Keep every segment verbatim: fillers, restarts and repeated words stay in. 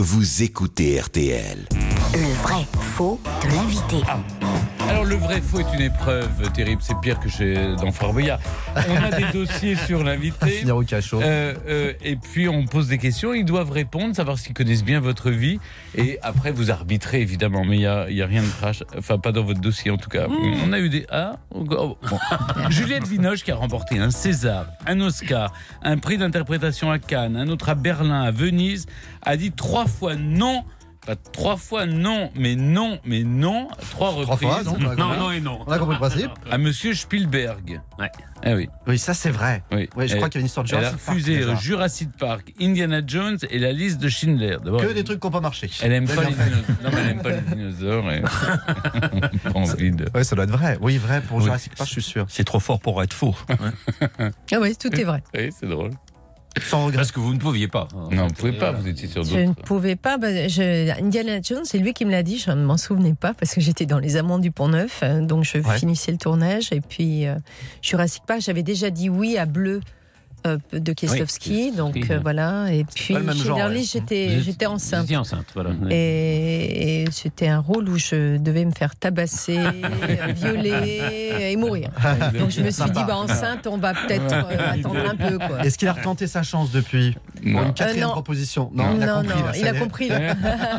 vous écoutez R T L. Le vrai faux de l'invité. Ah. Alors le vrai faux est une épreuve terrible, c'est pire que chez dans Fort Boyard. On a des dossiers sur l'invité. Finir au cachot. Euh, euh, et puis on pose des questions, ils doivent répondre, savoir s'ils connaissent bien votre vie. Et après vous arbitrez évidemment, mais il n'y a, y a rien de crash, enfin pas dans votre dossier en tout cas. Mmh. On a eu des... Ah, oh, bon. Juliette Binoche qui a remporté un César, un Oscar, un prix d'interprétation à Cannes, un autre à Berlin, à Venise, a dit trois fois non. Pas trois fois non, mais non, mais non, trois reprises. Trois fois, non, non, non et non. On a compris le principe. À Monsieur Spielberg. Ouais. Ah oui. Oui, ça c'est vrai. Oui. Oui, je elle, crois qu'il y avait une histoire de Jurassic Park. Elle a refusé Park, Jurassic Park, Indiana Jones et la liste de Schindler. D'abord, que elle, des trucs qui n'ont pas marché. Elle aime pas les dinosaures. Non, mais elle aime pas les dinosaures. Et... pas envie de... Oui, ça doit être vrai. Oui, vrai pour oui. Jurassic Park, je suis sûr. C'est trop fort pour être faux. Ouais. Ah oui, tout est vrai. Oui, c'est drôle. Sans regret. Parce que vous ne pouviez pas. Non, vous ne pouvez pas, vous étiez sur d'autres. Je ne pouvais pas. Bah, je, Indiana Jones, c'est lui qui me l'a dit, je ne m'en souvenais pas parce que j'étais dans les Amants du Pont-Neuf, donc je ouais. finissais le tournage. Et puis, euh, Jurassic Park, j'avais déjà dit oui à Bleu euh, de Kieslowski, oui, donc euh, voilà. Et puis, chez Darly, j'étais, j'étais enceinte. J'étais enceinte, voilà. Et, et c'était un rôle où je devais me faire tabasser, violer et mourir. Donc je me suis dit, bah, enceinte, on va peut-être euh, attendre un peu. Quoi. Est-ce qu'il a retenté sa chance depuis pour une quatrième euh, proposition? Non, non, il a non, compris. Non, là, il a compris. Là.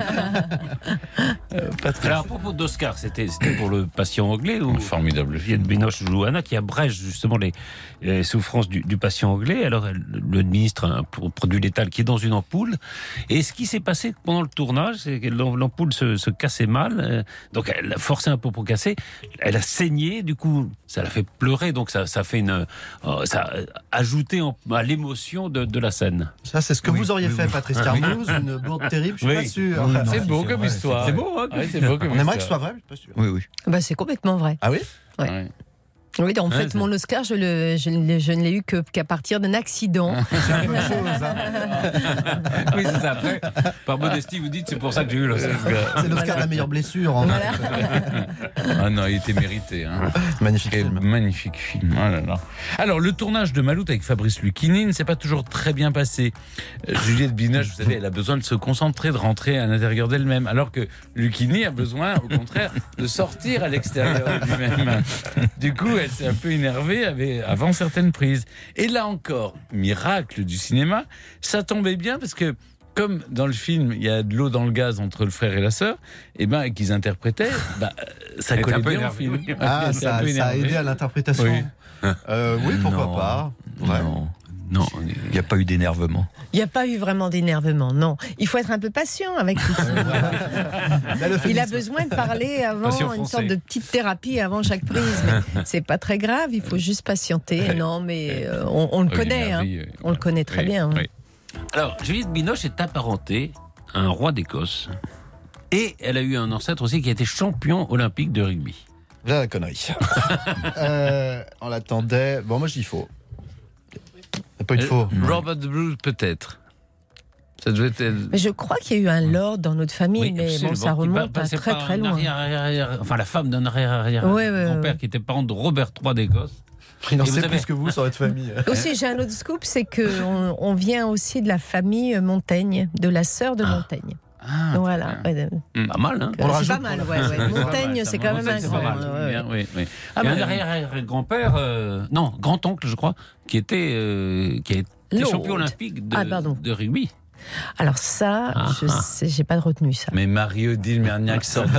euh, Alors, à propos d'Oscar, c'était, c'était pour le patient anglais ou formidable. Juliette Binoche joue Anna qui abrège justement les, les souffrances du, du patient anglais. Alors, elle, le ministre a un produit létal qui est dans une ampoule. Et ce qui s'est passé pendant le tournage, c'est que l'ampoule se, se cassait mal. Donc, elle a forcé un peu pour casser. Elle a saigné. Du coup, ça l'a fait pleurer. Donc, ça, ça fait une, ça a ajouté en, à l'émotion de, de la scène. Ça, c'est ce que oui, vous auriez oui, fait, oui. Patrice Carmouze. Une bourde terrible, je suis oui. pas sûr. Oui, non, c'est beau comme vrai, histoire. C'est beau, hein ouais, c'est beau comme On aimerait que ce soit vrai, je suis pas sûr. Oui, oui. Bah, c'est complètement vrai. Ah oui? Ouais. ouais. Oui, en fait, ouais, mon Oscar, je, le, je, je, je ne l'ai eu que, qu'à partir d'un accident. C'est la même chose, hein. Oui, c'est ça. Après, par modestie, vous dites, c'est pour ça que j'ai eu l'Oscar. C'est l'Oscar voilà. de la meilleure blessure. En voilà. Ah non, il était mérité. Hein. Magnifique film. Magnifique film. Oh là là. Alors, le tournage de Maloute avec Fabrice Lucchini ne s'est pas toujours très bien passé. Euh, Juliette Binoche, vous savez, elle a besoin de se concentrer, de rentrer à l'intérieur d'elle-même, alors que Lucchini a besoin, au contraire, de sortir à l'extérieur de lui-même. Du coup, elle s'est un peu énervée avant certaines prises. Et là encore, miracle du cinéma, ça tombait bien parce que comme dans le film, il y a de l'eau dans le gaz entre le frère et la sœur, et ben qu'ils interprétaient, bah, ça elle collait bien énervé. au film. Ah, ça, ça a aidé à l'interprétation. Oui, euh, oui pourquoi non, pas. Ouais. Non. Non, il n'y a pas eu d'énervement. Il n'y a pas eu vraiment d'énervement, non. Il faut être un peu patient avec tout ça. Il a besoin de parler avant, une sorte de petite thérapie avant chaque prise. Mais c'est pas très grave, il faut juste patienter. Non, mais euh, on, on le connaît, hein. On le connaît très oui, bien. Oui. Alors, Juliette Binoche est apparentée à un roi d'Écosse. Et elle a eu un ancêtre aussi qui a été champion olympique de rugby. Là, la connerie. euh, on l'attendait. Bon, moi, j'y faut. Pas eu de faux. Robert Bruce, peut-être. Ça devait être... Mais je crois qu'il y a eu un lord dans notre famille, oui, mais bon, ça remonte à très très loin. Arrière, arrière, enfin, la femme d'un arrière-arrière ouais, ouais, grand-père ouais. qui était parent de Robert trois d'Écosse. Il en sait plus que vous sur votre famille. Aussi, j'ai un autre scoop, c'est qu'on on vient aussi de la famille Montaigne, de la sœur de ah. Montaigne. Ah, voilà. Ouais, mmh. Pas mal, hein. C'est rajoute, pas mal, ouais. ouais. Montaigne, c'est quand même un grand. Ouais, ouais. Oui, oui. Ah, il y a un arrière-grand-père, euh, non, grand-oncle, je crois, qui était, euh, qui a été champion olympique de, ah, de rugby. Alors ça, ah, je ah. sais, j'ai pas retenu ça. Mais Marie-Odile Merniac sort de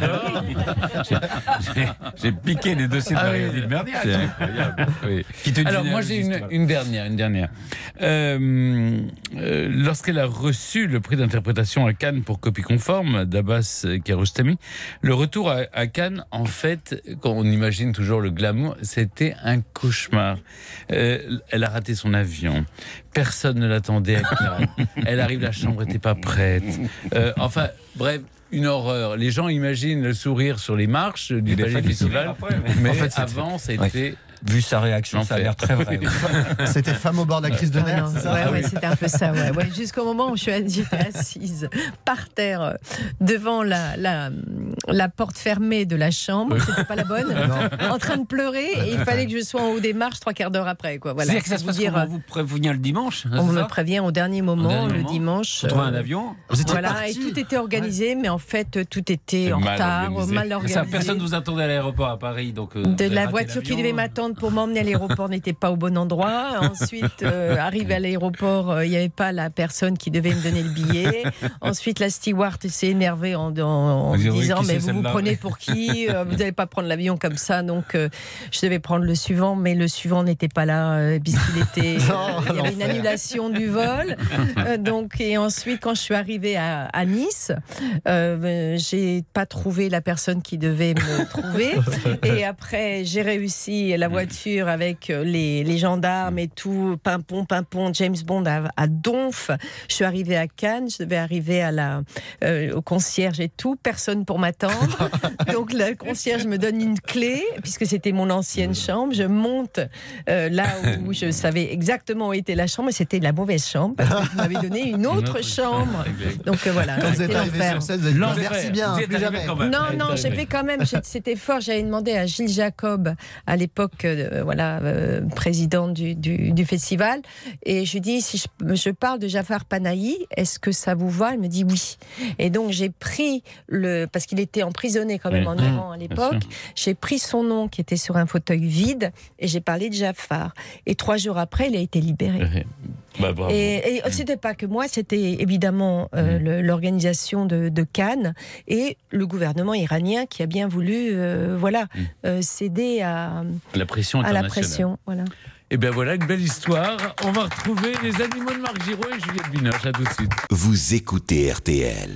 ce j'ai, j'ai piqué les dossiers de ah, Marie-Odile oui, Merniac. C'est incroyable. Oui. Alors moi j'ai une, une dernière, une dernière. Euh, euh, lorsqu'elle a reçu le prix d'interprétation à Cannes pour Copie conforme d'Abbas Kiarostami, le retour à, à Cannes, en fait, quand on imagine toujours le glamour, c'était un cauchemar. Euh, elle a raté son avion. Personne ne l'attendait à Cannes. Elle arrive, la chambre n'était pas prête. Euh, enfin, bref, une horreur. Les gens imaginent le sourire sur les marches du Palais Festival, mais en fait, avant, c'était... Ouais. Vu sa réaction, ça a l'air très vrai. C'était femme au bord de la crise de nerfs, c'est ça? Ouais, ouais, c'était un peu ça. Ouais, ouais. Jusqu'au moment où je suis j'étais assise par terre devant la, la, la porte fermée de la chambre, c'était pas la bonne, en train de pleurer, et il fallait que je sois en haut des marches trois quarts d'heure après. Quoi. Voilà, c'est-à-dire que ça se passe dire, comment, vous prévenir le dimanche. On me prévient au dernier moment, dernier le moment. dimanche. Vous trouvez un avion. Voilà, parti. Et tout était organisé, ouais. mais en fait tout était en mal retard, organisé. mal organisé. Ça, personne ne vous attendait à l'aéroport à Paris, donc. Euh, de la voiture qui devait m'attendre pour m'emmener à l'aéroport n'était pas au bon endroit. Ensuite, euh, arrivé à l'aéroport, il euh, n'y avait pas la personne qui devait me donner le billet. Ensuite, la steward s'est énervée en, en, en me disant mais vous vous prenez pour qui? Vous n'allez pas prendre l'avion comme ça. Donc, euh, je devais prendre le suivant, mais le suivant n'était pas là euh, puisqu'il était. Euh, il y avait une annulation du vol. Euh, donc, et ensuite, quand je suis arrivée à, à Nice, euh, j'ai pas trouvé la personne qui devait me trouver. Et après, j'ai réussi la voiture avec les, les gendarmes et tout, pimpon, pimpon, James Bond à, à Donf. Je suis arrivée à Cannes, je devais arriver à la, euh, au concierge et tout, personne pour m'attendre. Donc le concierge me donne une clé, puisque c'était mon ancienne chambre. Je monte euh, là où je savais exactement où était la chambre, et c'était la mauvaise chambre, parce qu'il m'avait donné une autre, une autre chambre. Donc euh, voilà. Quand vous êtes arrivé sur scène, vous avez dit merci bien, plus jamais. Non, non, j'ai fait quand même, c'était fort. J'avais demandé à Gilles Jacob, à l'époque, euh, voilà, euh, président du, du, du festival, et je lui dis si je, je parle de Jafar Panahi, est-ce que ça vous va? Il me dit oui. Et donc j'ai pris le, parce qu'il était emprisonné quand même oui. en Iran à l'époque, j'ai pris son nom qui était sur un fauteuil vide et j'ai parlé de Jafar. Et trois jours après, il a été libéré. Bah, et, et c'était pas que moi, c'était évidemment euh, mmh. le, l'organisation de, de Cannes et le gouvernement iranien qui a bien voulu, euh, voilà, mmh. euh, céder à la pression à la pression, voilà. Et bien voilà, une belle histoire. On va retrouver les animaux de Marc Giraud et Juliette Binoche. À tout de suite. Vous écoutez R T L.